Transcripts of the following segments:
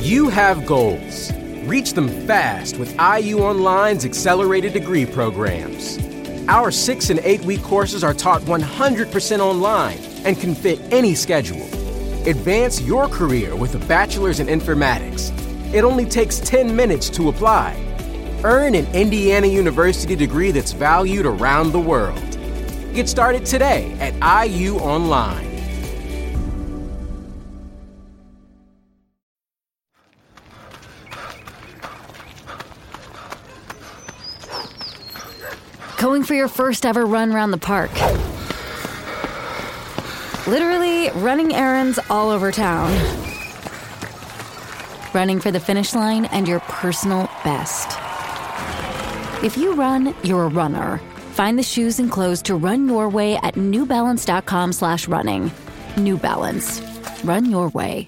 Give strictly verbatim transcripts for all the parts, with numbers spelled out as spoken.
You have goals. Reach them fast with I U Online's accelerated degree programs. Our six and eight week courses are taught one hundred percent online and can fit any schedule. Advance your career with a bachelor's in informatics. It only takes ten minutes to apply. Earn an Indiana University degree that's valued around the world. Get started today at I U Online. Going for your first ever run around the park. Literally running errands all over town. Running for the finish line and your personal best. If you run, you're a runner. Find the shoes and clothes to run your way at newbalance.com slash running. New Balance. Run your way.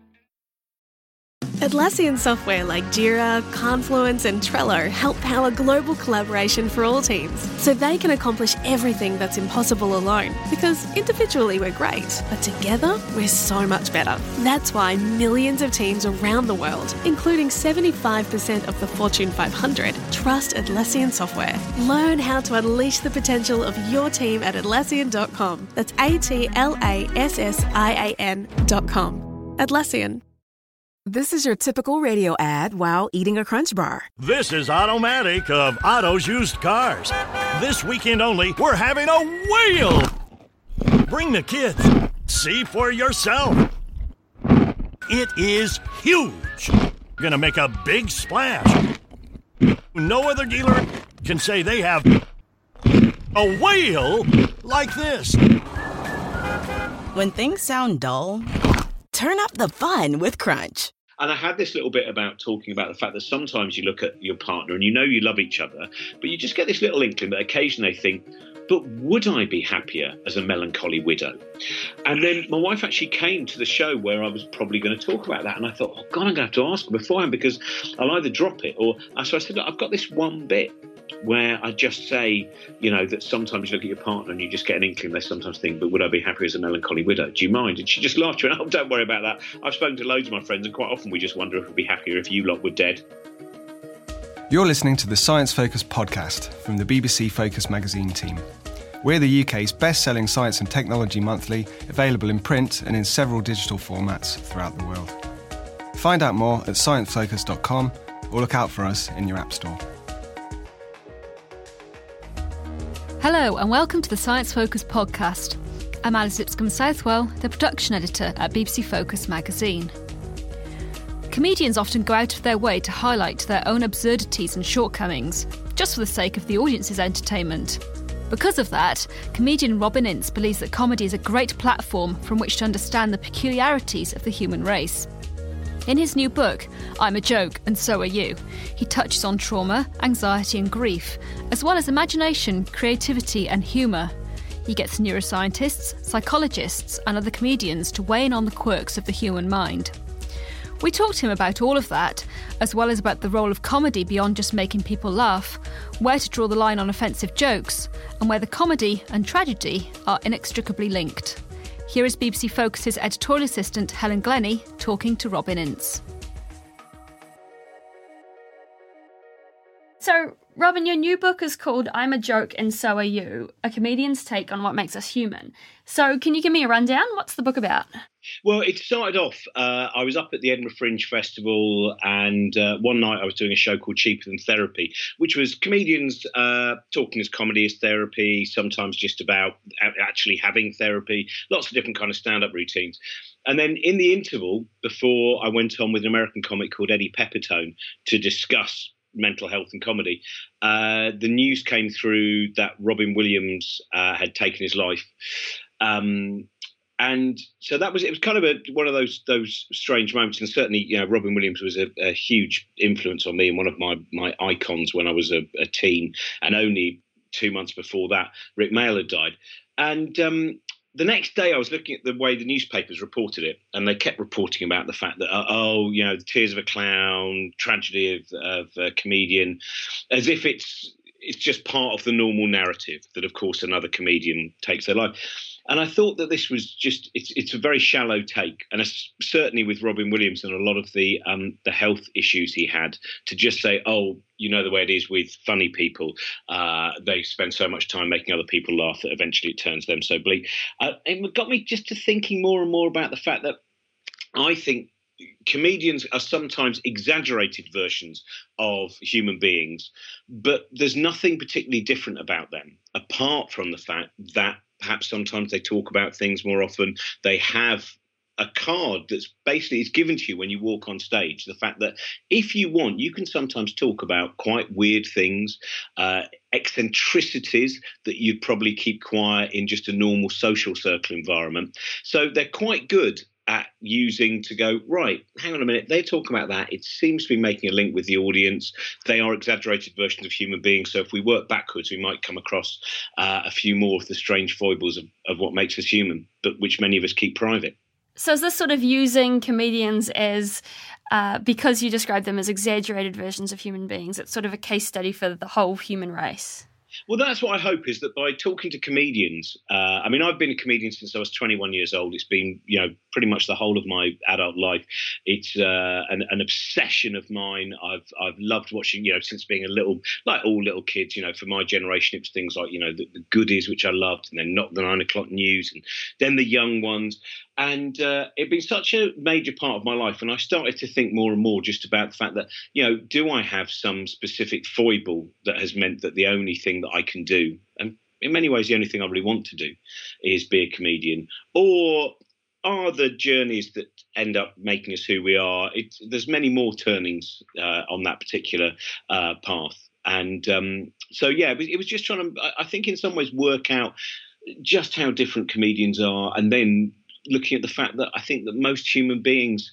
Atlassian software like Jira, Confluence and Trello help power global collaboration for all teams so they can accomplish everything that's impossible alone. Because individually we're great, but together we're so much better. That's why millions of teams around the world, including seventy-five percent of the Fortune five hundred, trust Atlassian software. Learn how to unleash the potential of your team at Atlassian dot com. That's A T L A S S I A N dot com. Atlassian. This is your typical radio ad while eating a Crunch Bar. This is Automatic of Otto's Used Cars. This weekend only, we're having a whale! Bring the kids. See for yourself. It is huge. Gonna make a big splash. No other dealer can say they have a whale like this. When things sound dull, turn up the fun with Crunch. And I had this little bit about talking about the fact that sometimes you look at your partner and you know you love each other, but you just get this little inkling that occasionally they think, but would I be happier as a melancholy widow? And then my wife actually came to the show where I was probably going to talk about that. And I thought, oh, God, I'm going to have to ask her beforehand because I'll either drop it or... So I said, look, I've got this one bit where I just say, you know, that sometimes you look at your partner and you just get an inkling. They sometimes think, but would I be happier as a melancholy widow? Do you mind? And she just laughed. She went, oh, don't worry about that. I've spoken to loads of my friends and quite often we just wonder if we'd be happier if you lot were dead. You're listening to the Science Focus podcast from the B B C Focus magazine team. We're the U K's best-selling science and technology monthly, available in print and in several digital formats throughout the world. Find out more at science focus dot com or look out for us in your app store. Hello and welcome to the Science Focus podcast. I'm Alice Lipscomb-Southwell, the production editor at B B C Focus magazine. Comedians often go out of their way to highlight their own absurdities and shortcomings, just for the sake of the audience's entertainment. Because of that, comedian Robin Ince believes that comedy is a great platform from which to understand the peculiarities of the human race. In his new book, I'm a Joke and So Are You, he touches on trauma, anxiety and grief, as well as imagination, creativity and humour. He gets neuroscientists, psychologists and other comedians to weigh in on the quirks of the human mind. We talked to him about all of that, as well as about the role of comedy beyond just making people laugh, where to draw the line on offensive jokes, and whether comedy and tragedy are inextricably linked. Here is B B C Focus's editorial assistant Helen Glennie talking to Robin Ince. So, Robin, your new book is called I'm a Joke and So Are You, a comedian's take on what makes us human. So, can you give me a rundown? What's the book about? Well, it started off, uh, I was up at the Edinburgh Fringe Festival and uh, one night I was doing a show called Cheaper Than Therapy, which was comedians uh, talking as comedy as therapy, sometimes just about actually having therapy, lots of different kind of stand-up routines. And then in the interval, before I went on with an American comic called Eddie Pepitone to discuss mental health and comedy, uh, the news came through that Robin Williams uh, had taken his life. Um, and so that was, it was kind of a, one of those those strange moments. And certainly, you know, Robin Williams was a, a huge influence on me and one of my, my icons when I was a, a teen. And only two months before that, Rick Mayall had died. And um, the next day I was looking at the way the newspapers reported it, and they kept reporting about the fact that, uh, oh, you know, the tears of a clown, tragedy of, of a comedian, as if it's it's just part of the normal narrative that, of course, another comedian takes their life. And I thought that this was just, it's it's a very shallow take. And it's certainly with Robin Williams and a lot of the um, the health issues he had, to just say, oh, you know the way it is with funny people. Uh, they spend so much time making other people laugh that eventually it turns them so bleak. Uh, it got me just to thinking more and more about the fact that I think comedians are sometimes exaggerated versions of human beings, but there's nothing particularly different about them, apart from the fact that perhaps sometimes they talk about things more often. They have a card that's basically is given to you when you walk on stage. The fact that if you want, you can sometimes talk about quite weird things, uh, eccentricities that you'd probably keep quiet in just a normal social circle environment. So they're quite good at using to go, right, hang on a minute, they talk about that. It seems to be making a link with the audience. They are exaggerated versions of human beings. So if we work backwards, we might come across uh, a few more of the strange foibles of, of what makes us human, but which many of us keep private. So is this sort of using comedians as, uh, because you describe them as exaggerated versions of human beings, it's sort of a case study for the whole human race? Well, that's what I hope, is that by talking to comedians, uh, I mean, I've been a comedian since I was twenty-one years old. It's been, you know, pretty much the whole of my adult life. It's uh, an, an obsession of mine. I've I've loved watching, you know, since being a little, like all little kids, you know, for my generation, it was things like, you know, the, the Goodies, which I loved, and then Not the Nine O'Clock News, and then the Young Ones. And uh, it'd been such a major part of my life. And I started to think more and more just about the fact that, you know, do I have some specific foible that has meant that the only thing that I can do, and in many ways the only thing I really want to do, is be a comedian? Or are the journeys that end up making us who we are, it, there's many more turnings uh, on that particular uh, path. And um, so, yeah, it was, it was just trying to, I think in some ways, work out just how different comedians are, and then looking at the fact that I think that most human beings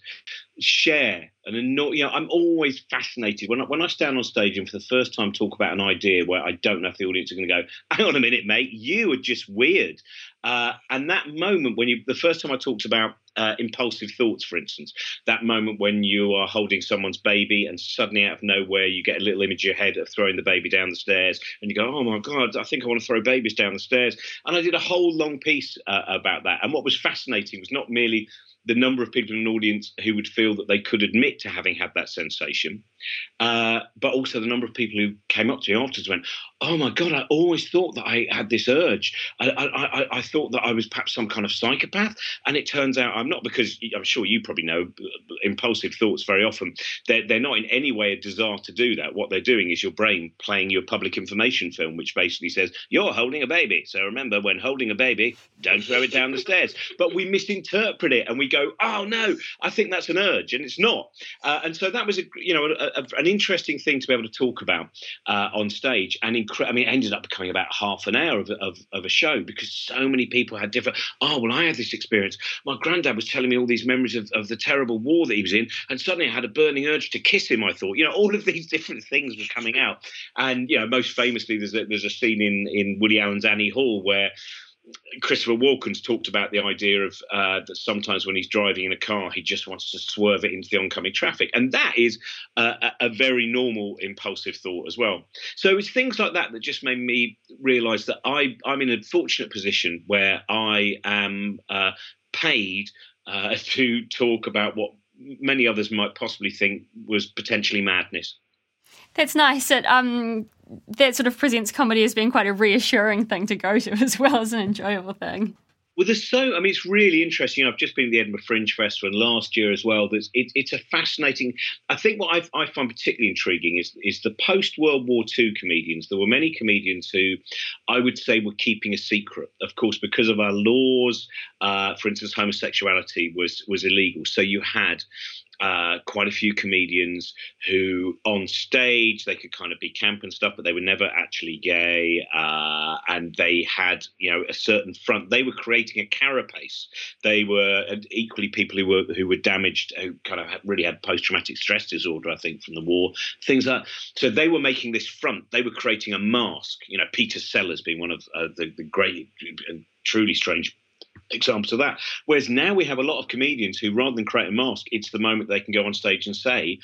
share and annoy, you know, I'm always fascinated when I, when I stand on stage and for the first time talk about an idea where I don't know if the audience are going to go, hang on a minute, mate, you are just weird. Uh, and that moment when you, the first time I talked about uh, impulsive thoughts, for instance, that moment when you are holding someone's baby and suddenly out of nowhere you get a little image in your head of throwing the baby down the stairs and you go, oh my God, I think I want to throw babies down the stairs. And I did a whole long piece uh, about that. And what was fascinating was not merely the number of people in an audience who would feel that they could admit to having had that sensation, uh, but also the number of people who came up to me afterwards and went, oh my God, I always thought that I had this urge. I, I, I, I thought that I was perhaps some kind of psychopath. And it turns out I'm not, because I'm sure you probably know, impulsive thoughts very often, they're, they're not in any way a desire to do that. What they're doing is your brain playing you a public information film, which basically says, you're holding a baby. So remember, when holding a baby, don't throw it down the stairs. But we misinterpret it and we go, oh no, I think that's an urge, and it's not. Uh, and so that was, a, you know, a, a, an interesting thing to be able to talk about uh, on stage. And incre- I mean, it ended up becoming about half an hour of, of, of a show because so many people had different. Oh, well, I had this experience. My granddad was telling me all these memories of, of the terrible war that he was in, and suddenly I had a burning urge to kiss him. I thought, you know, all of these different things were coming out. And you know, most famously, there's a, there's a scene in in Woody Allen's Annie Hall where Christopher Walken's talked about the idea of uh, that sometimes when he's driving in a car, he just wants to swerve it into the oncoming traffic. And that is uh, a, a very normal impulsive thought as well. So it's things like that that just made me realise that I, I'm in a fortunate position where I am uh, paid uh, to talk about what many others might possibly think was potentially madness. That's nice. It, um, that sort of presents comedy as being quite a reassuring thing to go to as well as an enjoyable thing. Well, there's so, I mean, it's really interesting. I've just been at the Edinburgh Fringe Festival and last year as well. There's, it, it's a fascinating, I think what I, I find particularly intriguing is, is the post-World War Two comedians. There were many comedians who I would say were keeping a secret, of course, because of our laws. Uh, for instance, homosexuality was, was illegal. So you had Uh, quite a few comedians who on stage, they could kind of be camp and stuff, but they were never actually gay. Uh, and they had, you know, a certain front. They were creating a carapace. They were equally people who were who were damaged, who kind of really had post-traumatic stress disorder, I think, from the war, things like that. So they were making this front. They were creating a mask. You know, Peter Sellers being one of uh, the, the great and truly strange examples of that. Whereas now we have a lot of comedians who, rather than create a mask, it's the moment they can go on stage and say,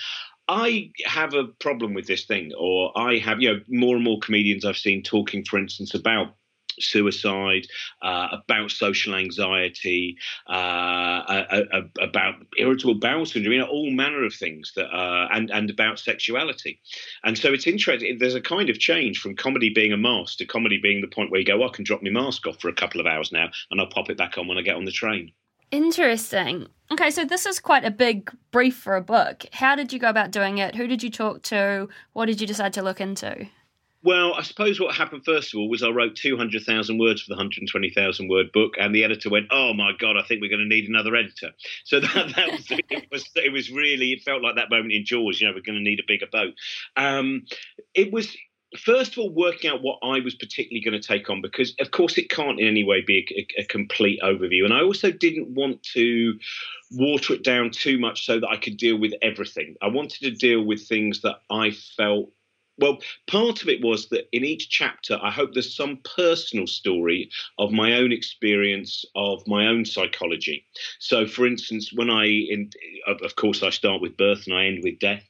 I have a problem with this thing, or I have, you know, more and more comedians I've seen talking, for instance, about suicide, uh, about social anxiety, uh, uh, uh, about irritable bowel syndrome, you know, all manner of things that, uh, and and about sexuality. And so it's interesting. There's a kind of change from comedy being a mask to comedy being the point where you go, oh, I can drop my mask off for a couple of hours now, and I'll pop it back on when I get on the train. Interesting. Okay, so this is quite a big brief for a book. How did you go about doing it? Who did you talk to? What did you decide to look into? Well, I suppose what happened first of all was I wrote two hundred thousand words for the one hundred twenty thousand word book, and the editor went, "Oh my God, I think we're going to need another editor." So that, that was it. Was it was really it felt like that moment in Jaws. You know, we're going to need a bigger boat. Um, it was. First of all, working out what I was particularly going to take on, because, of course, it can't in any way be a, a complete overview. And I also didn't want to water it down too much so that I could deal with everything. I wanted to deal with things that I felt. Well, part of it was that in each chapter, I hope there's some personal story of my own experience of my own psychology. So, for instance, when I, in, of course, I start with birth and I end with death.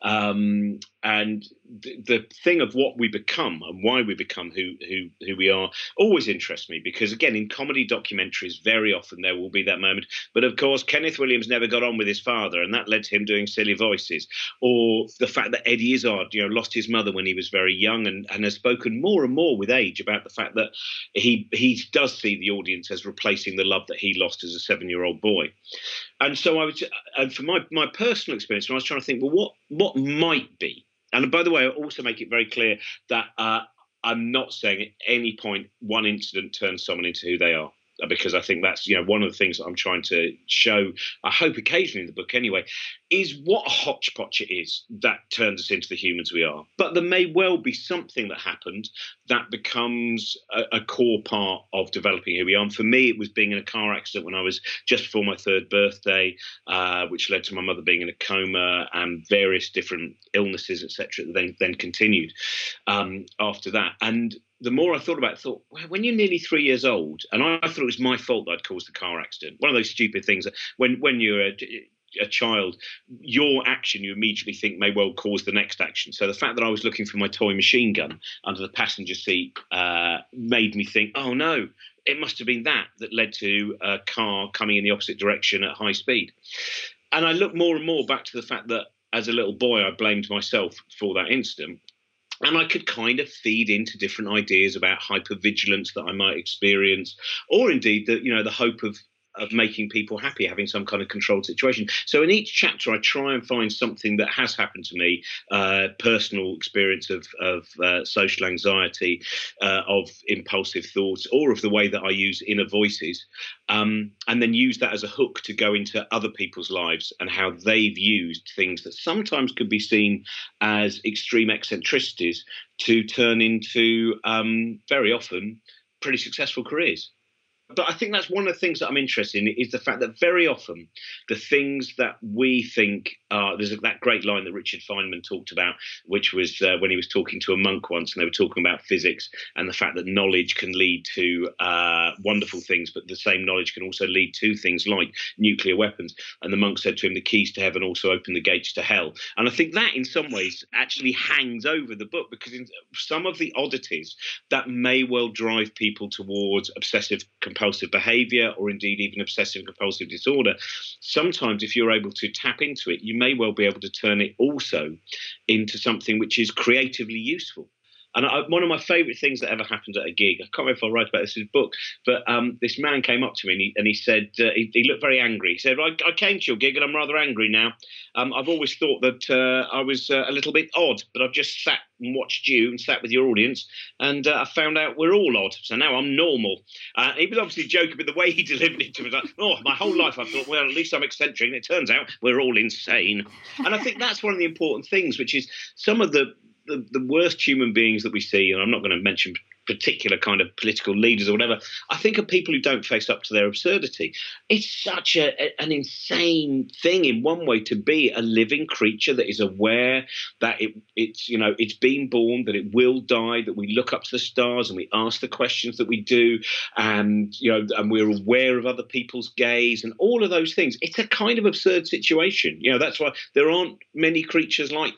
Um, and the, the thing of what we become and why we become who, who, who we are always interests me, because, again, in comedy documentaries, very often there will be that moment. But, of course, Kenneth Williams never got on with his father, and that led to him doing silly voices. Or the fact that Eddie Izzard, you know, lost his mother when he was very young, and, and has spoken more and more with age about the fact that he he does see the audience as replacing the love that he lost as a seven-year-old boy. And so I was, and for my, my personal experience, when I was trying to think, well, what what might be? And by the way, I also make it very clear that uh, I'm not saying at any point one incident turns someone into who they are, because I think that's, you know, one of the things that I'm trying to show, I hope occasionally in the book anyway, is what a hodgepodge it is that turns us into the humans we are. But there may well be something that happened that becomes a, a core part of developing who we are. And for me, it was being in a car accident when I was just before my third birthday, uh, which led to my mother being in a coma and various different illnesses, et cetera, that then, then continued um, after that. And the more I thought about it, I thought, well, when you're nearly three years old, and I, I thought it was my fault that I'd caused the car accident. One of those stupid things that when, when you're a, a child, your action you immediately think may well cause the next action. So the fact that I was looking for my toy machine gun under the passenger seat uh, made me think, oh no, it must have been that that led to a car coming in the opposite direction at high speed. And I looked more and more back to the fact that as a little boy, I blamed myself for that incident. And I could kind of feed into different ideas about hypervigilance that I might experience, or indeed the, you know, the hope of of making people happy, having some kind of controlled situation. So in each chapter, I try and find something that has happened to me, uh, personal experience of, of uh, social anxiety, uh, of impulsive thoughts, or of the way that I use inner voices, um, and then use that as a hook to go into other people's lives and how they've used things that sometimes could be seen as extreme eccentricities to turn into, um, very often, pretty successful careers. But I think that's one of the things that I'm interested in, is the fact that very often the things that we think are, there's that great line that Richard Feynman talked about, which was uh, when he was talking to a monk once, and they were talking about physics and the fact that knowledge can lead to uh, wonderful things, but the same knowledge can also lead to things like nuclear weapons. And the monk said to him, the keys to heaven also open the gates to hell. And I think that in some ways actually hangs over the book, because in some of the oddities that may well drive people towards obsessive compulsive behavior, or indeed even obsessive compulsive disorder, sometimes if you're able to tap into it, you may well be able to turn it also into something which is creatively useful. And I, one of my favourite things that ever happened at a gig, I can't remember if I'll write about this in a book, but um, this man came up to me and he, and he said, uh, he, he looked very angry. He said, I, I came to your gig and I'm rather angry now. Um, I've always thought that uh, I was uh, a little bit odd, but I've just sat and watched you and sat with your audience, and uh, I found out we're all odd. So now I'm normal. Uh, he was obviously joking, but the way he delivered it to me was like, oh, my whole life I thought, well, at least I'm eccentric. And it turns out we're all insane. And I think that's one of the important things, which is some of the The, the worst human beings that we see, and I'm not going to mention particular kind of political leaders or whatever, I think are people who don't face up to their absurdity. It's such a, a, an insane thing in one way to be a living creature that is aware that it, it's, you know, it's been born, that it will die, that we look up to the stars and we ask the questions that we do, and, you know, and we're aware of other people's gaze and all of those things. It's a kind of absurd situation. You know, that's why there aren't many creatures like that.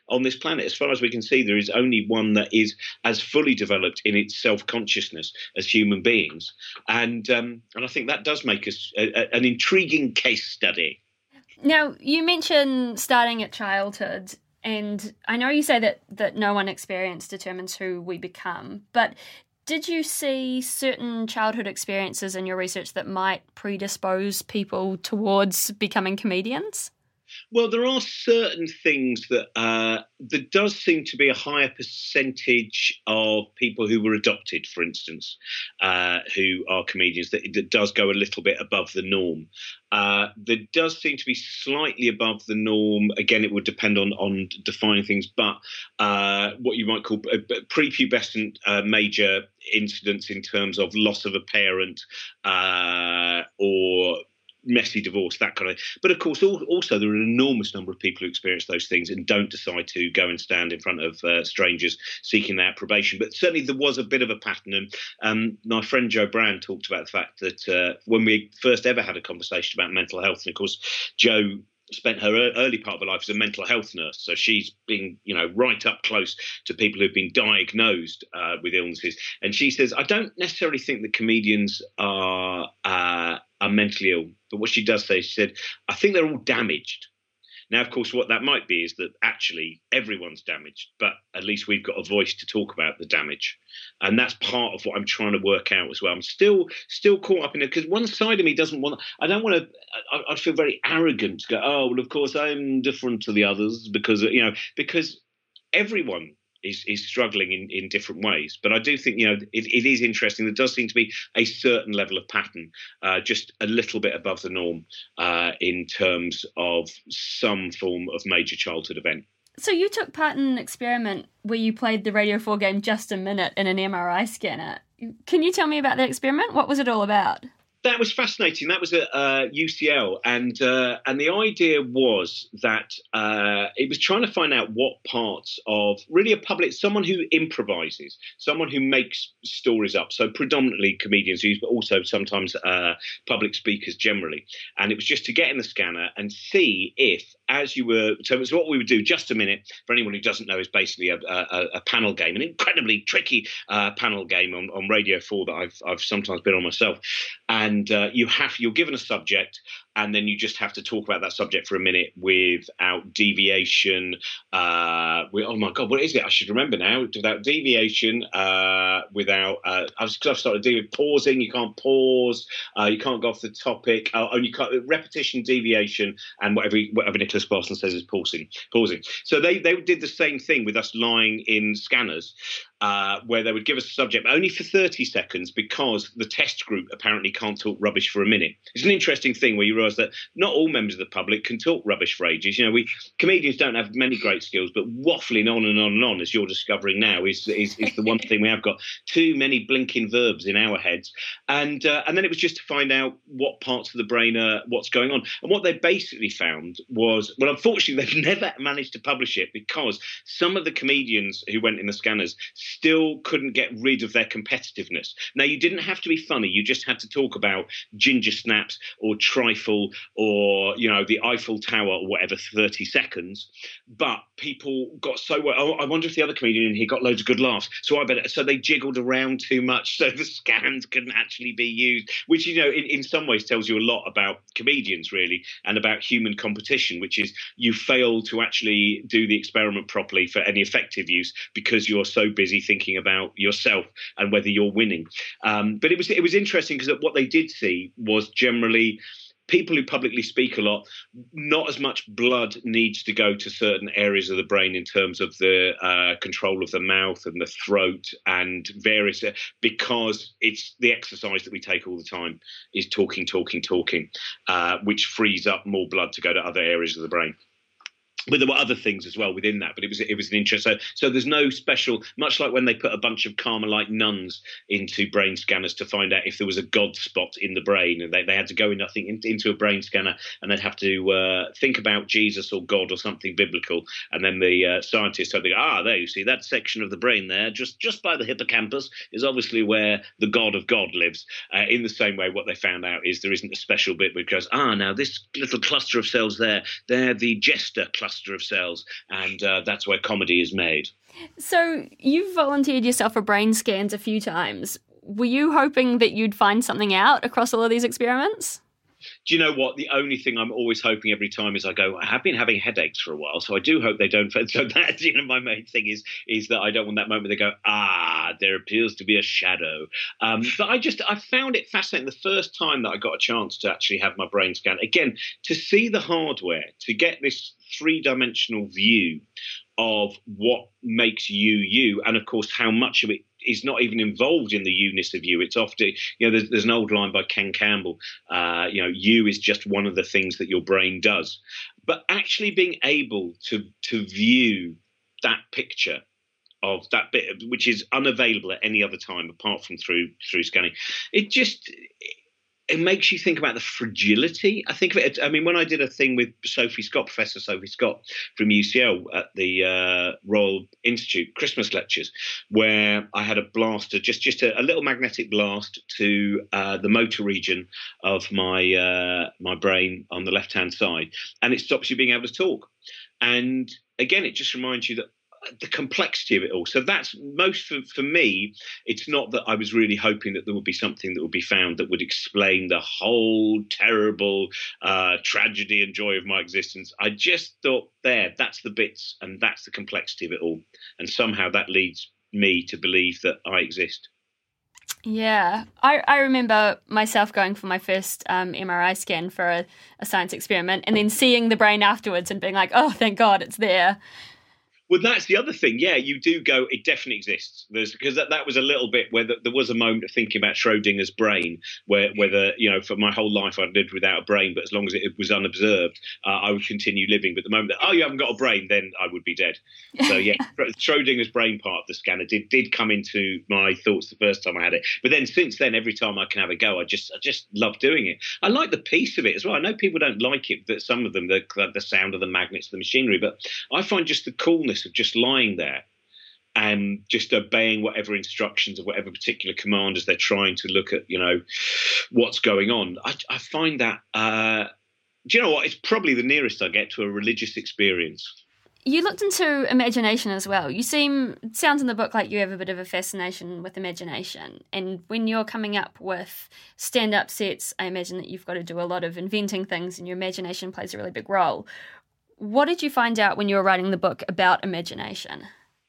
on this planet. As far as we can see, there is only one that is as fully developed in its self-consciousness as human beings. And um, and I think that does make us a, a, an intriguing case study. Now, you mentioned starting at childhood, and I know you say that, that no one experience determines who we become, but did you see certain childhood experiences in your research that might predispose people towards becoming comedians? Well, there are certain things that uh, there does seem to be a higher percentage of people who were adopted, for instance, uh, who are comedians, that, that does go a little bit above the norm. Uh, there does seem to be slightly above the norm. Again, it would depend on, on defining things, but uh, what you might call prepubescent uh, major incidents in terms of loss of a parent uh, or messy divorce, that kind of. But of course, also there are an enormous number of people who experience those things and don't decide to go and stand in front of uh, strangers seeking their approbation. But certainly there was a bit of a pattern. And um, my friend Jo Brand talked about the fact that uh, when we first ever had a conversation about mental health, and of course, Jo spent her early part of her life as a mental health nurse. So she's been, you know, right up close to people who've been diagnosed uh, with illnesses. And she says, I don't necessarily think that comedians are uh, are mentally ill. But what she does say, she said, I think they're all damaged. Now, of course, what that might be is that actually everyone's damaged, but at least we've got a voice to talk about the damage. And that's part of what I'm trying to work out as well. I'm still still caught up in it because one side of me doesn't want, I don't want to, I, I feel very arrogant to go, oh, well, of course, I'm different to the others because, you know, because everyone is is struggling in, in different ways. But I do think, you know, it, it is interesting. There does seem to be a certain level of pattern, uh, just a little bit above the norm uh, in terms of some form of major childhood event. So you took part in an experiment where you played the Radio four game Just a Minute in an M R I scanner. Can you tell me about that experiment? What was it all about? That was fascinating. That was at uh, U C L, and uh, and the idea was that uh, it was trying to find out what parts of really a public, someone who improvises, someone who makes stories up. So predominantly comedians, but also sometimes uh, public speakers generally. And it was just to get in the scanner and see if, as you were, so it's what we would do. Just a Minute, for anyone who doesn't know, is basically a, a, a panel game, an incredibly tricky uh, panel game on, on Radio four that I've I've sometimes been on myself. And And uh, you have, you're given a subject, and then you just have to talk about that subject for a minute without deviation. Uh, with, oh my God, what is it? I should remember now. Without deviation, uh, without, uh, I've, I've started doing pausing. You can't pause. Uh, you can't go off the topic. Uh, and you can't, repetition, deviation, and whatever whatever Nicholas Parson says is pausing. Pausing. So they, they did the same thing with us lying in scanners, uh, where they would give us a subject, but only for thirty seconds, because the test group apparently can't talk rubbish for a minute. It's an interesting thing where you realise that not all members of the public can talk rubbish for ages. You know, we comedians don't have many great skills, but waffling on and on and on, as you're discovering now, is is, is the one thing we have got. Too many blinking verbs in our heads, and uh, and then it was just to find out what parts of the brain are what's going on. And what they basically found was, well, unfortunately, they've never managed to publish it because some of the comedians who went in the scanners still couldn't get rid of their competitiveness. Now, you didn't have to be funny; you just had to talk about ginger snaps or trifle or, you know, the Eiffel Tower or whatever, thirty seconds. But people got so well. Oh, I wonder if the other comedian in here got loads of good laughs. So I better. So they jiggled around too much, so the scans couldn't actually be used. Which, you know, in, in some ways tells you a lot about comedians, really, and about human competition. Which is you fail to actually do the experiment properly for any effective use because you're so busy thinking about yourself and whether you're winning. Um, but it was it was interesting because what they did see was generally people who publicly speak a lot, not as much blood needs to go to certain areas of the brain in terms of the uh, control of the mouth and the throat and various, uh, because it's the exercise that we take all the time is talking, talking, talking, uh, which frees up more blood to go to other areas of the brain. But there were other things as well within that, but it was it was an interest. So, so there's no special, much like when they put a bunch of Carmelite nuns into brain scanners to find out if there was a God spot in the brain, and they, they had to go in, I think, in, into a brain scanner, and they'd have to uh, think about Jesus or God or something biblical, and then the uh, scientists would go, ah, there you see that section of the brain there, just just by the hippocampus, is obviously where the God of God lives. Uh, in the same way, what they found out is there isn't a special bit which goes, ah, now this little cluster of cells there, they're the Jester cluster. cluster of cells, and uh, that's where comedy is made. So you've volunteered yourself for brain scans a few times. Were you hoping that you'd find something out across all of these experiments? Do you know what? The only thing I'm always hoping every time is I go, I have been having headaches for a while, so I do hope they don't. So that, you know, my main thing is is that I don't want that moment they go, ah, there appears to be a shadow. Um, but I just, I found it fascinating the first time that I got a chance to actually have my brain scanned. Again, to see the hardware, to get this three-dimensional view of what makes you you, and of course how much of it is not even involved in the you-ness of you. It's often, you know, there's, there's an old line by Ken Campbell, uh, you know, you is just one of the things that your brain does. But actually being able to to view that picture of that bit, which is unavailable at any other time apart from through through scanning, it just... it makes you think about the fragility. I think of it. I mean, when I did a thing with Sophie Scott, Professor Sophie Scott from U C L at the uh, Royal Institute Christmas lectures, where I had a blaster, just just a, a little magnetic blast to uh, the motor region of my uh, my brain on the left hand side, and it stops you being able to talk. And again, it just reminds you that the complexity of it all. So that's most for, for me. It's not that I was really hoping that there would be something that would be found that would explain the whole terrible uh, tragedy and joy of my existence. I just thought, there, that's the bits and that's the complexity of it all. And somehow that leads me to believe that I exist. Yeah, I, I remember myself going for my first um, M R I scan for a, a science experiment and then seeing the brain afterwards and being like, oh, thank God it's there. Well, that's the other thing. Yeah, you do go, it definitely exists. There's because that, that was a little bit where the, there was a moment of thinking about Schrodinger's brain, where whether, you know, for my whole life I'd lived without a brain, but as long as it was unobserved, uh, I would continue living. But the moment that, oh, you haven't got a brain, then I would be dead. So, yeah, Schrodinger's brain part of the scanner did did come into my thoughts the first time I had it. But then since then, every time I can have a go, I just I just love doing it. I like the peace of it as well. I know people don't like it, that some of them, the, the sound of the magnets, the machinery, but I find just the coolness of just lying there and just obeying whatever instructions of whatever particular commanders they're trying to look at, you know, what's going on. I, I find that, uh, do you know what? It's probably the nearest I get to a religious experience. You looked into imagination as well. You seem, it sounds in the book like you have a bit of a fascination with imagination. And when you're coming up with stand-up sets, I imagine that you've got to do a lot of inventing things and your imagination plays a really big role. What did you find out when you were writing the book about imagination?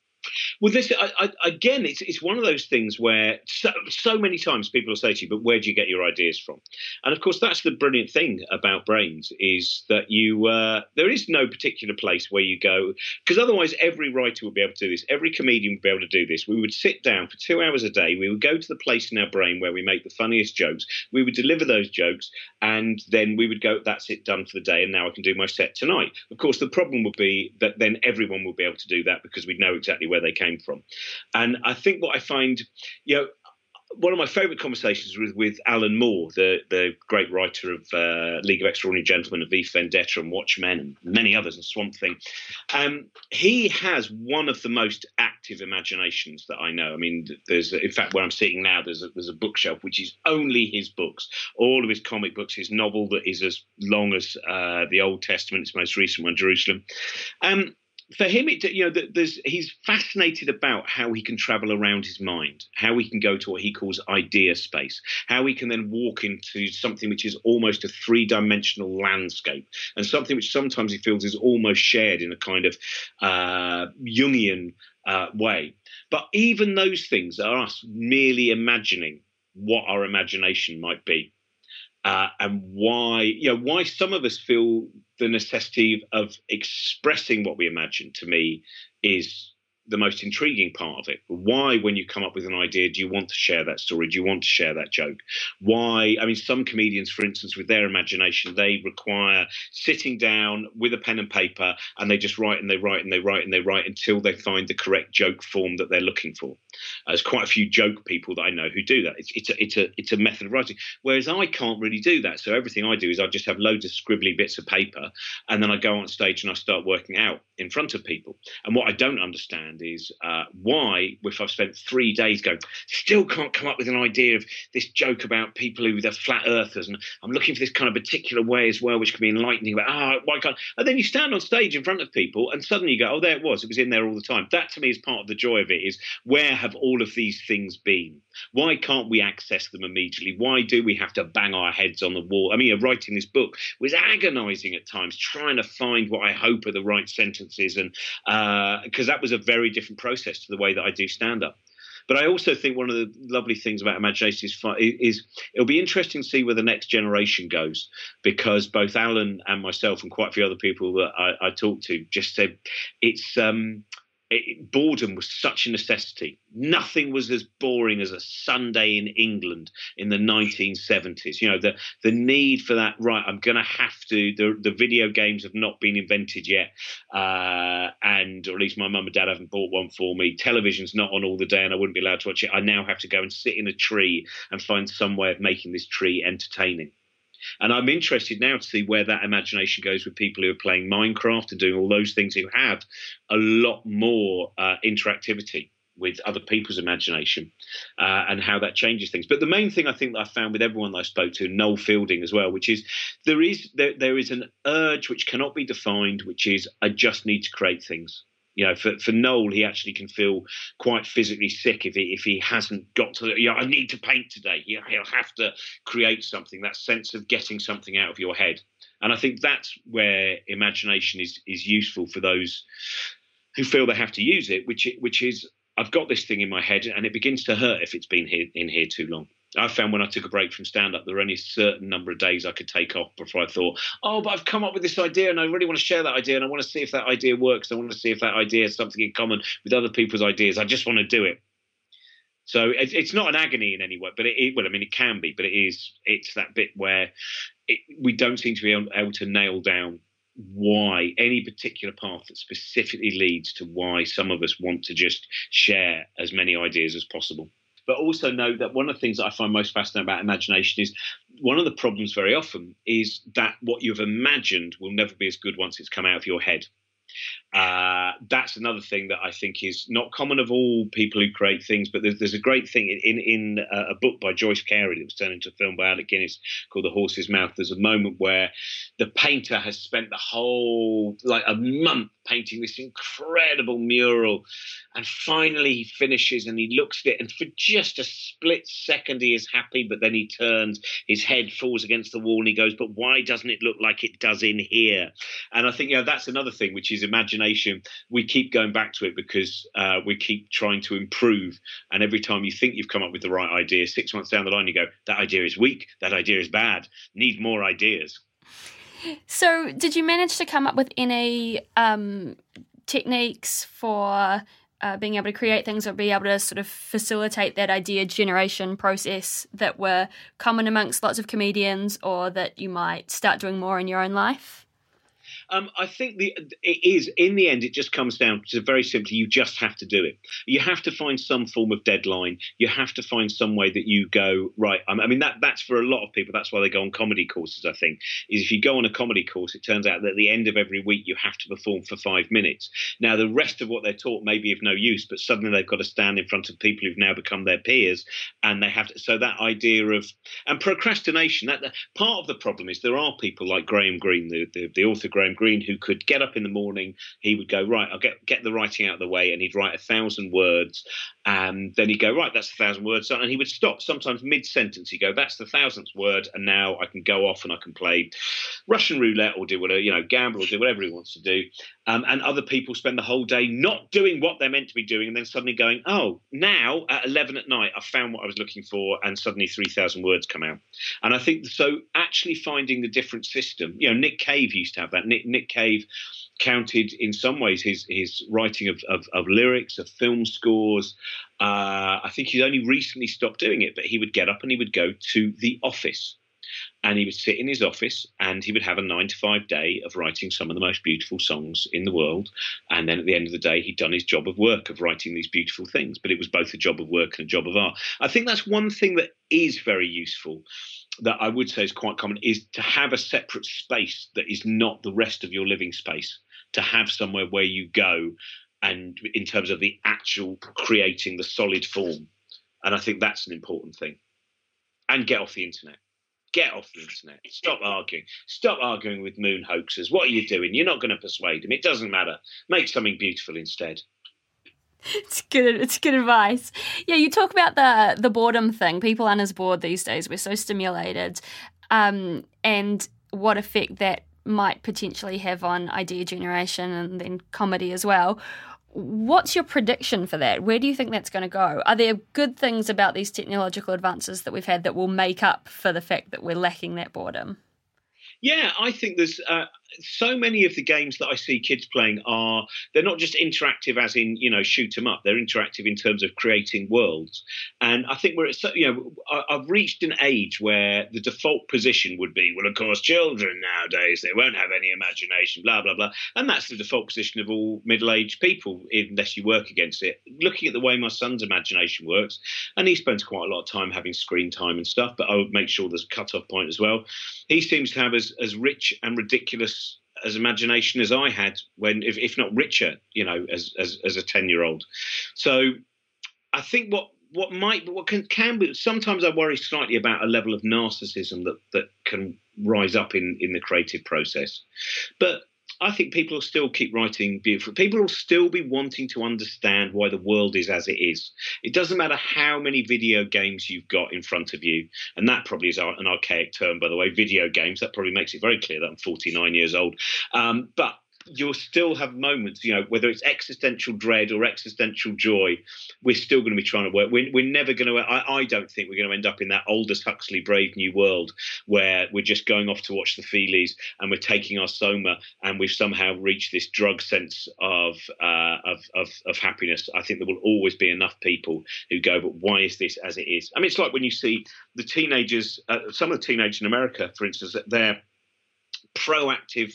Well, this I, I, again, it's it's one of those things where so, so many times people will say to you, "But where do you get your ideas from?" And of course, that's the brilliant thing about brains is that you uh, there is no particular place where you go, because otherwise every writer would be able to do this, every comedian would be able to do this. We would sit down for two hours a day. We would go to the place in our brain where we make the funniest jokes. We would deliver those jokes, and then we would go, "That's it, done for the day." And now I can do my set tonight. Of course, the problem would be that then everyone would be able to do that because we'd know exactly where they came from. And I think what I find, you know, one of my favourite conversations was with Alan Moore, the, the great writer of uh, League of Extraordinary Gentlemen and V for Vendetta and Watchmen and many others and Swamp Thing. Um, he has one of the most active imaginations that I know. I mean, there's, in fact, where I'm sitting now, there's a, there's a bookshelf which is only his books, all of his comic books, his novel that is as long as uh, the Old Testament, its most recent one, Jerusalem. Um, For him, it, you know, there's, he's fascinated about how he can travel around his mind, how he can go to what he calls idea space, how he can then walk into something which is almost a three-dimensional landscape, and something which sometimes he feels is almost shared in a kind of uh, Jungian uh, way. But even those things are us merely imagining what our imagination might be. Uh, and why, you know, why some of us feel the necessity of expressing what we imagine, to me, is the most intriguing part of it. Why, when you come up with an idea, do you want to share that story? Do you want to share that joke? Why? I mean, some comedians, for instance, with their imagination, they require sitting down with a pen and paper and they just write and they write and they write and they write until they find the correct joke form that they're looking for. Uh, there's quite a few joke people that I know who do that. It's, it's, a, it's, a, it's a method of writing. Whereas I can't really do that. So everything I do is I just have loads of scribbly bits of paper and then I go on stage and I start working out in front of people. And what I don't understand understand is uh, why, if I've spent three days going, still can't come up with an idea of this joke about people who are flat earthers, and I'm looking for this kind of particular way as well, which can be enlightening. But ah, oh, why can't? And then you stand on stage in front of people, and suddenly you go, oh, there it was. It was in there all the time. That to me is part of the joy of it. Is where have all of these things been? Why can't we access them immediately? Why do we have to bang our heads on the wall? I mean, writing this book was agonising at times, trying to find what I hope are the right sentences, and because uh, that was a very different process to the way that I do stand-up. But I also think one of the lovely things about imagination is, is it'll be interesting to see where the next generation goes, because both Alan and myself and quite a few other people that I, I talked to just said it's um, it, boredom was such a necessity. Nothing was as boring as a Sunday in England in the nineteen seventies. You know, the the need for that, right, I'm going to have to, the, the video games have not been invented yet, uh, and or at least my mum and dad haven't bought one for me. Television's not on all the day and I wouldn't be allowed to watch it. I now have to go and sit in a tree and find some way of making this tree entertaining. And I'm interested now to see where that imagination goes with people who are playing Minecraft and doing all those things, who have a lot more uh, interactivity with other people's imagination, uh, and how that changes things. But the main thing I think that I found with everyone that I spoke to, Noel Fielding as well, which is there is there, there is an urge which cannot be defined, which is I just need to create things. You know, for, for Noel, he actually can feel quite physically sick if he if he hasn't got to, you know, I need to paint today. He'll, he'll have to create something, that sense of getting something out of your head. And I think that's where imagination is is useful for those who feel they have to use it, which which is, I've got this thing in my head and it begins to hurt if it's been here, in here too long. I found when I took a break from stand-up, there were only a certain number of days I could take off before I thought, oh, but I've come up with this idea and I really want to share that idea and I want to see if that idea works. I want to see if that idea has something in common with other people's ideas. I just want to do it. So it, it's not an agony in any way, but it, it well, I mean, it can be, but it is, it's that bit where it, we don't seem to be able, able to nail down why, any particular path that specifically leads to why some of us want to just share as many ideas as possible. But also know that one of the things that I find most fascinating about imagination is one of the problems very often is that what you've imagined will never be as good once it's come out of your head. Uh, that's another thing that I think is not common of all people who create things, but there's, there's a great thing in, in a book by Joyce Carey that was turned into a film by Alec Guinness called The Horse's Mouth. There's a moment where the painter has spent the whole, like a month painting this incredible mural, and finally he finishes and he looks at it, and for just a split second he is happy, but then he turns, his head falls against the wall and he goes, but why doesn't it look like it does in here? And I think, you know, that's another thing, which is imagination. We keep going back to it because uh, we keep trying to improve, and every time you think you've come up with the right idea, six months down the line you go, that idea is weak, that idea is bad, need more ideas. So did you manage to come up with any um, techniques for uh, being able to create things or be able to sort of facilitate that idea generation process that were common amongst lots of comedians, or that you might start doing more in your own life? Um, I think the it is, in the end, it just comes down to very simply, you just have to do it. You have to find some form of deadline. You have to find some way that you go, right. I mean, that that's for a lot of people. That's why they go on comedy courses, I think, is if you go on a comedy course, it turns out that at the end of every week, you have to perform for five minutes. Now, the rest of what they're taught may be of no use, but suddenly they've got to stand in front of people who've now become their peers. And they have to, so that idea of, and procrastination, that part of the problem is there are people like Graham Greene, the, the, the author Graham Greene, who could get up in the morning, he would go, right, I'll get get the writing out of the way, and he'd write a thousand words, and then he'd go, right, that's a thousand words, and he would stop sometimes mid-sentence. He'd go, that's the thousandth word, and now I can go off and I can play Russian roulette or do whatever, you know, gamble or do whatever he wants to do. Um, and other people spend the whole day not doing what they're meant to be doing, and then suddenly going, oh, now at eleven at night, I found what I was looking for, and suddenly three thousand words come out. And I think, so actually finding a different system, you know, Nick Cave used to have that. Nick, Nick Cave counted in some ways his his writing of, of, of lyrics, of film scores. Uh, I think he's only recently stopped doing it, but he would get up and he would go to the office. And he would sit in his office and he would have a nine to five day of writing some of the most beautiful songs in the world. And then at the end of the day, he'd done his job of work of writing these beautiful things. But it was both a job of work and a job of art. I think that's one thing that is very useful, that I would say is quite common, is to have a separate space that is not the rest of your living space, to have somewhere where you go and in terms of the actual creating the solid form. And I think that's an important thing. And get off the internet. Get off the internet. Stop arguing. Stop arguing with moon hoaxers. What are you doing? You're not going to persuade them. It doesn't matter. Make something beautiful instead. It's good. It's good advice. Yeah, you talk about the the boredom thing. People aren't as bored these days. We're so stimulated, um, and what effect that might potentially have on idea generation and then comedy as well. What's your prediction for that? Where do you think that's going to go? Are there good things about these technological advances that we've had that will make up for the fact that we're lacking that boredom? Yeah, I think there's uh, so many of the games that I see kids playing are, they're not just interactive as in, you know, shoot 'em up. They're interactive in terms of creating worlds. And I think we're at, you know, I've reached an age where the default position would be, well, of course, children nowadays, they won't have any imagination, blah, blah, blah. And that's the default position of all middle-aged people, unless you work against it. Looking at the way my son's imagination works, and he spends quite a lot of time having screen time and stuff, but I would make sure there's a cut-off point as well. He seems to have as, as rich and ridiculous as imagination as I had when, if, if not richer, you know, as as, as a ten-year-old. So I think what what might what can can be, sometimes I worry slightly about a level of narcissism that that can rise up in in the creative process, but I think people will still keep writing beautiful. People will still be wanting to understand why the world is as it is. It doesn't matter how many video games you've got in front of you. And that probably is an archaic term, by the way, video games. That probably makes it very clear that I'm forty-nine years old. Um, but you'll still have moments, you know, whether it's existential dread or existential joy, we're still going to be trying to work. We're, we're never going to, I, I don't think we're going to end up in that Aldous Huxley Brave New World where we're just going off to watch the Feelies and we're taking our soma and we've somehow reached this drug sense of, uh, of, of, of happiness. I think there will always be enough people who go, but why is this as it is? I mean, it's like when you see the teenagers, uh, some of the teenagers in America, for instance, they're proactive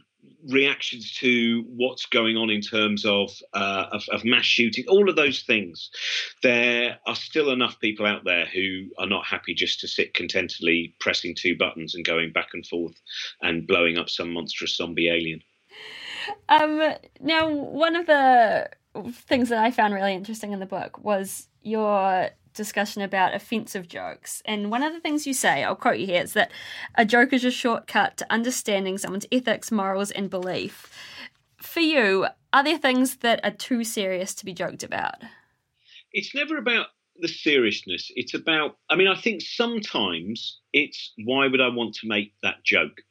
reactions to what's going on in terms of, uh, of of mass shooting, all of those things. There are still enough people out there who are not happy just to sit contentedly pressing two buttons and going back and forth and blowing up some monstrous zombie alien. Um, now, one of the things that I found really interesting in the book was your discussion about offensive jokes. And one of the things you say, I'll quote you here, is that a joke is a shortcut to understanding someone's ethics, morals, and belief. For you, are there things that are too serious to be joked about? It's never about the seriousness. It's about, I mean, I think sometimes it's, why would I want to make that joke?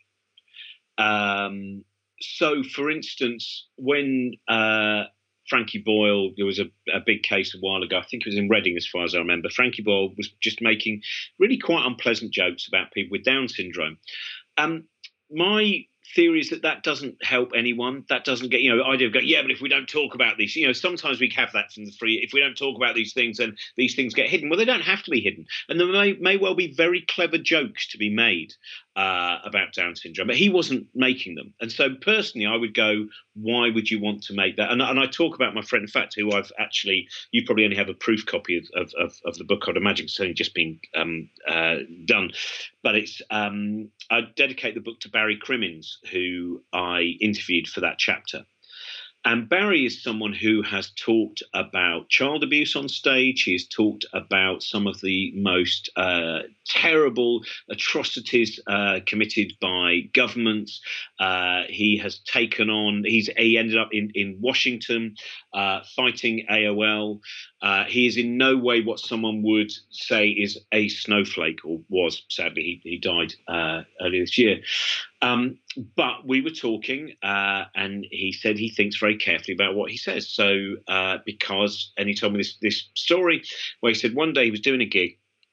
Um, so, for instance, when uh, Frankie Boyle, there was a, a big case a while ago, I think it was in Reading as far as I remember, Frankie Boyle was just making really quite unpleasant jokes about people with Down syndrome. Um, my theory is that that doesn't help anyone. That doesn't get, you know, the idea of going, yeah, but if we don't talk about these, you know, sometimes we have that from the free, if we don't talk about these things, then these things get hidden. Well, they don't have to be hidden. And there may, may well be very clever jokes to be made uh, about Down syndrome, but he wasn't making them. And so personally, I would go, why would you want to make that? And, and I talk about my friend, in fact, who I've actually, you probably only have a proof copy of, of, of the book, I'd imagine it's only just been um, uh, done. But it's, um, I dedicate the book to Barry Crimmins, who I interviewed for that chapter. And Barry is someone who has talked about child abuse on stage. He has talked about some of the most uh, terrible atrocities uh, committed by governments. Uh, he has taken on, he's, he ended up in, in Washington uh, fighting A O L. Uh, he is in no way what someone would say is a snowflake, or was, sadly, he, he died uh, earlier this year. Um, but we were talking uh, and he said he thinks very carefully about what he says. So uh, because, and he told me this, this story where he said one day he was doing a gig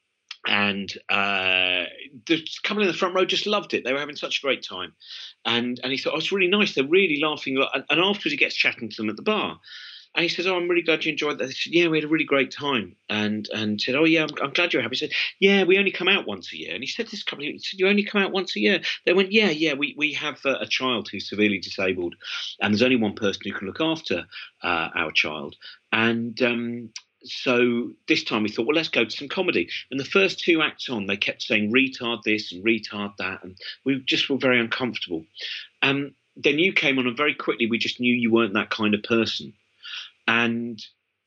and uh, the couple in the front row just loved it. They were having such a great time. And and he thought, oh, it's really nice. They're really laughing. And, and afterwards he gets chatting to them at the bar. And he says, oh, I'm really glad you enjoyed that. They said, yeah, we had a really great time. And and said, oh, yeah, I'm, I'm glad you're happy. He said, yeah, we only come out once a year. And he said this company, he said, you only come out once a year? They went, yeah, yeah, we, we have a, a child who's severely disabled. And there's only one person who can look after uh, our child. And um, so this time we thought, well, let's go to some comedy. And the first two acts on, they kept saying retard this and retard that. And we just were very uncomfortable. And then you came on and very quickly we just knew you weren't that kind of person. and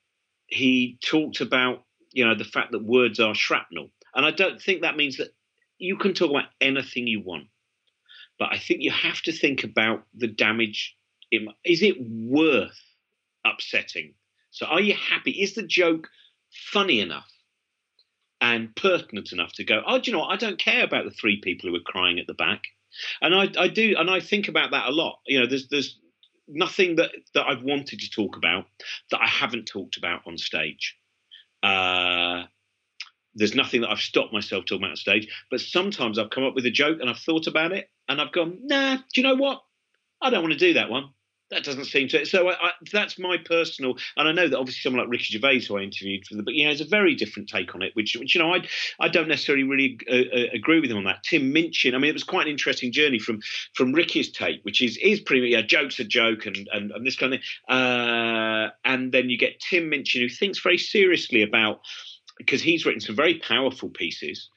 he talked about, you know, the fact that words are shrapnel. And I don't think that means that you can talk about anything you want. But I think you have to think about the damage. Is it worth upsetting? So are you happy? Is the joke funny enough and pertinent enough to go, oh, do you know what? I don't care about the three people who were crying at the back. And I, I do, and I think about that a lot. You know, there's there's nothing that, that I've wanted to talk about that I haven't talked about on stage. Uh, there's nothing that I've stopped myself talking about on stage. But sometimes I've come up with a joke and I've thought about it and I've gone, nah, do you know what? I don't want to do that one. That doesn't seem to. So I, I, that's my personal, and I know that obviously someone like Ricky Gervais, who I interviewed for the, but you know, has a very different take on it, which, which you know, I I don't necessarily really uh, uh, agree with him on that. Tim Minchin, I mean, it was quite an interesting journey from from Ricky's take, which is is pretty, yeah, joke's a joke and and, and this kind of thing, uh, and then you get Tim Minchin, who thinks very seriously about, because he's written some very powerful pieces.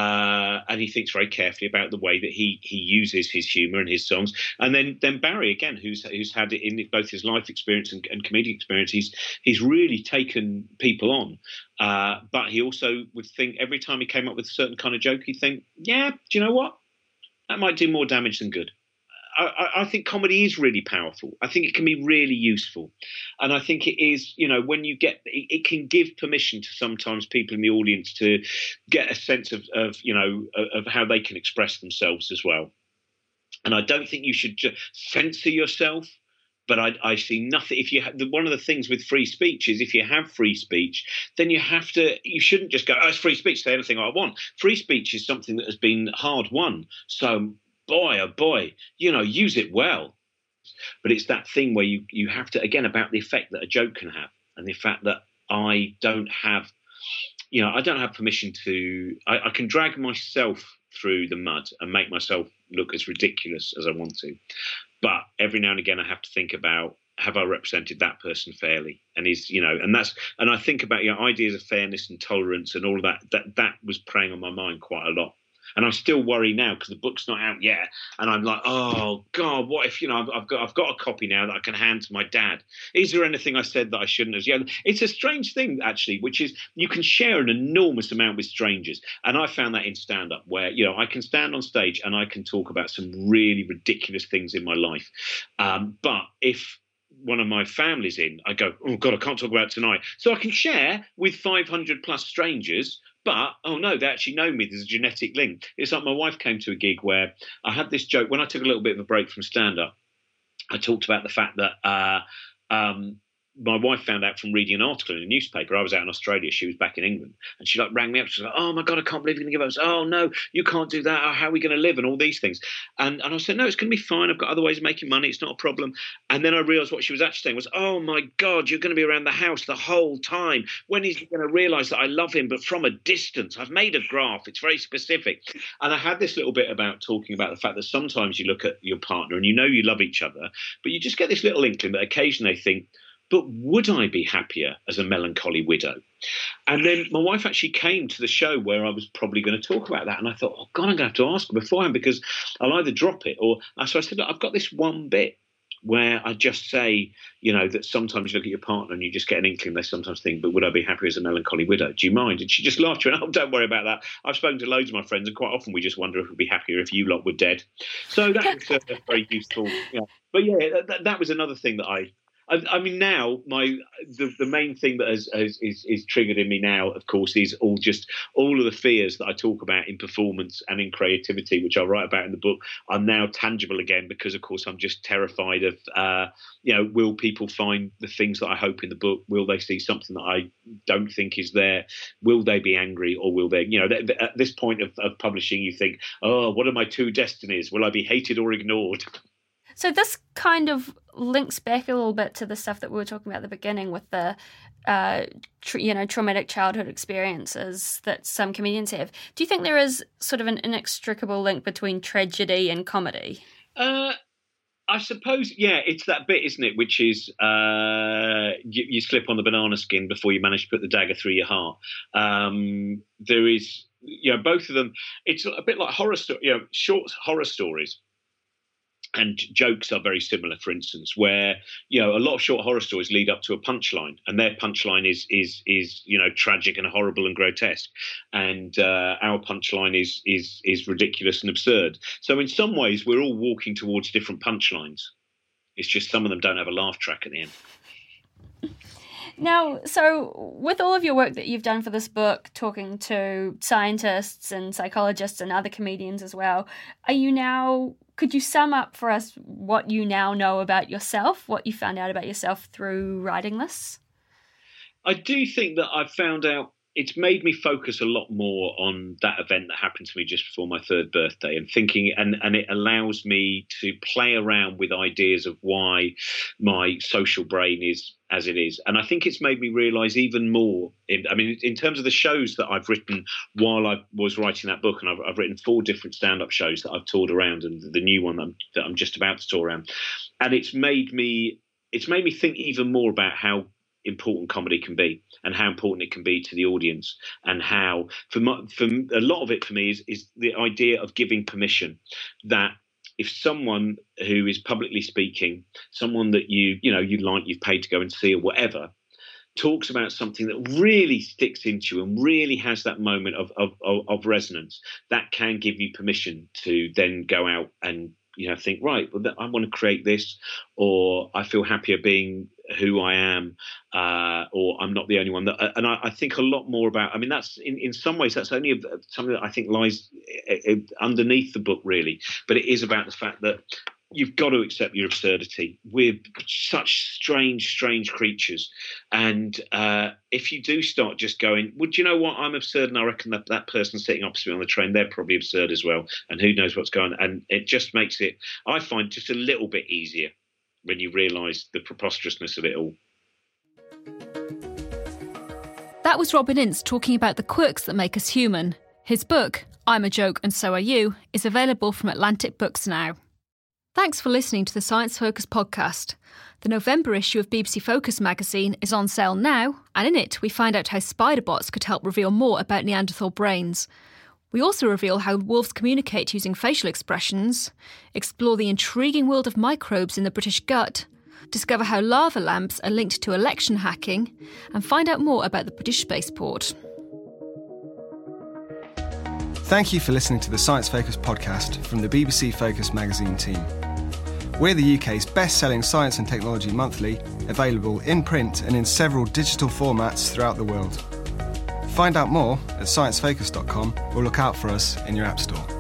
Uh, and he thinks very carefully about the way that he he uses his humour and his songs. And then then Barry, again, who's who's had it in both his life experience and, and comedic experience, he's he's really taken people on. Uh, but he also would think every time he came up with a certain kind of joke, he'd think, yeah, do you know what? That might do more damage than good. I, I think comedy is really powerful. I think it can be really useful. And I think it is, you know, when you get, it, it can give permission to sometimes people in the audience to get a sense of, of you know, of, of how they can express themselves as well. And I don't think you should just censor yourself. But I, I see nothing. If you have, one of the things with free speech is if you have free speech, then you have to. You shouldn't just go, oh, it's free speech, say anything I want. Free speech is something that has been hard won. So, boy, oh boy, you know, use it well. But it's that thing where you, you have to, again, about the effect that a joke can have and the fact that I don't have, you know, I don't have permission to, I, I can drag myself through the mud and make myself look as ridiculous as I want to. But every now and again, I have to think about, have I represented that person fairly? And is, you know, and that's, and I think about, you know, ideas of fairness and tolerance and all of that, that, that was preying on my mind quite a lot. And I'm still worried now because the book's not out yet. And I'm like, oh, God, what if, you know, I've, I've got I've got a copy now that I can hand to my dad. Is there anything I said that I shouldn't have? Yeah, it's a strange thing, actually, which is you can share an enormous amount with strangers. And I found that in stand-up where, you know, I can stand on stage and I can talk about some really ridiculous things in my life. Um, but if one of my family's in, I go, oh, God, I can't talk about it tonight. So I can share with five hundred plus strangers. But, oh no, they actually know me. There's a genetic link. It's like my wife came to a gig where I had this joke. When I took a little bit of a break from stand-up, I talked about the fact that uh, um, my wife found out from reading an article in a newspaper. I was out in Australia. She was back in England. And she like rang me up. She was like, oh, my God, I can't believe you're going to give us. Oh, no, you can't do that. Oh, how are we going to live? And all these things. And, and I said, no, it's going to be fine. I've got other ways of making money. It's not a problem. And then I realised what she was actually saying was, oh, my God, you're going to be around the house the whole time. When is he going to realise that I love him, but from a distance? I've made a graph. It's very specific. And I had this little bit about talking about the fact that sometimes you look at your partner and you know you love each other, but you just get this little inkling that occasionally they think, but would I be happier as a melancholy widow? And then my wife actually came to the show where I was probably going to talk about that. And I thought, oh, God, I'm going to have to ask her beforehand because I'll either drop it or... So I said, look, I've got this one bit where I just say, you know, that sometimes you look at your partner and you just get an inkling. They sometimes think, but would I be happier as a melancholy widow? Do you mind? And she just laughed. She went, oh, don't worry about that. I've spoken to loads of my friends and quite often we just wonder if we'd be happier if you lot were dead. So that was uh, very useful. You know. But yeah, that, that was another thing that I... I mean, now my the, the main thing that has, has is, is triggered in me now, of course, is all just all of the fears that I talk about in performance and in creativity, which I write about in the book, are now tangible again because, of course, I'm just terrified of, uh, you know, will people find the things that I hope in the book? Will they see something that I don't think is there? Will they be angry or will they, you know, th- th- at this point of, of publishing, you think, oh, what are my two destinies? Will I be hated or ignored? So this kind of links back a little bit to the stuff that we were talking about at the beginning with the, uh, tr- you know, traumatic childhood experiences that some comedians have. Do you think there is sort of an inextricable link between tragedy and comedy? Uh, I suppose, yeah, it's that bit, isn't it, which is uh, you, you slip on the banana skin before you manage to put the dagger through your heart. Um, there is, you know, both of them, it's a bit like horror, sto- you know, short horror stories. And jokes are very similar, for instance, where, you know, a lot of short horror stories lead up to a punchline, and their punchline is is is you know tragic and horrible and grotesque, and uh, our punchline is is is ridiculous and absurd. So in some ways, we're all walking towards different punchlines. It's just some of them don't have a laugh track at the end. Now, so with all of your work that you've done for this book, talking to scientists and psychologists and other comedians as well, are you now, could you sum up for us what you now know about yourself, what you found out about yourself through writing this? I do think that I've found out, it's made me focus a lot more on that event that happened to me just before my third birthday, and thinking, and, and it allows me to play around with ideas of why my social brain is as it is. And I think it's made me realise even more, in, I mean, in terms of the shows that I've written while I was writing that book, and I've, I've written four different stand-up shows that I've toured around, and the new one that I'm, that I'm just about to tour around. And it's made me, it's made me think even more about how important comedy can be, and how important it can be to the audience, and how for my, for a lot of it for me is, is the idea of giving permission, that if someone who is publicly speaking, someone that you you know you like, you've paid to go and see or whatever, talks about something that really sticks into you and really has that moment of of, of, of resonance, that can give you permission to then go out and, you know, think, right, well, I want to create this, or I feel happier being who I am, uh, or I'm not the only one. That, and I, I think a lot more about, I mean, that's in, in some ways, that's only a, something that I think lies underneath the book, really. But it is about the fact that you've got to accept your absurdity. We're such strange, strange creatures. And uh, if you do start just going, well, do you know what? I'm absurd, and I reckon that that person sitting opposite me on the train, they're probably absurd as well. And who knows what's going on. And it just makes it, I find, just a little bit easier when you realise the preposterousness of it all. That was Robin Ince talking about the quirks that make us human. His book, I'm a Joke and So Are You, is available from Atlantic Books now. Thanks for listening to the Science Focus podcast. The November issue of B B C Focus magazine is on sale now, and in it we find out how spider bots could help reveal more about Neanderthal brains. We also reveal how wolves communicate using facial expressions, explore the intriguing world of microbes in the British gut, discover how lava lamps are linked to election hacking, and find out more about the British spaceport. Thank you for listening to the Science Focus podcast from the B B C Focus magazine team. We're the U K's best-selling science and technology monthly, available in print and in several digital formats throughout the world. Find out more at science focus dot com or look out for us in your app store.